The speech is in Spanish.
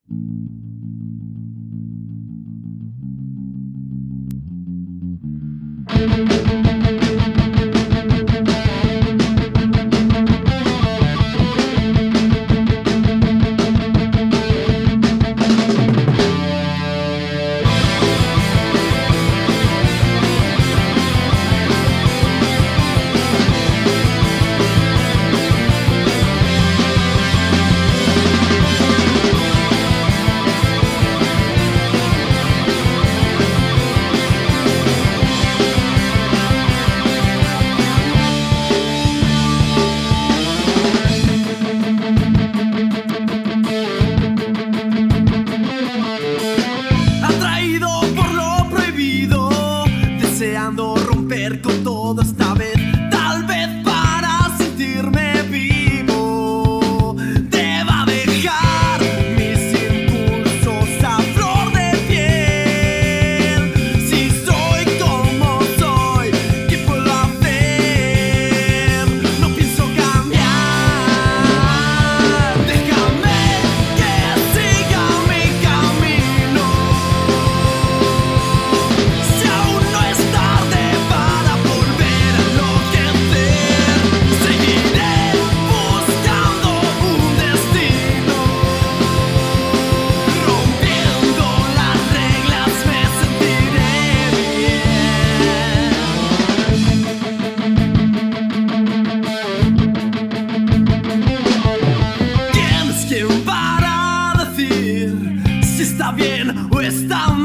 Deseando romper con todo esta vez, tal vez para sentirme vivo. Deba dejar mis impulsos a flor de piel. Si soy como soy, ¿qué puedo hacer? No pienso cambiar. Déjame que siga mi camino. Si aún no es tarde para volver a enloquecer, seguiré buscando un destino. Rompiendo las reglas me sentiré bien. ¿Quién es quien para decir si está bien o está mal?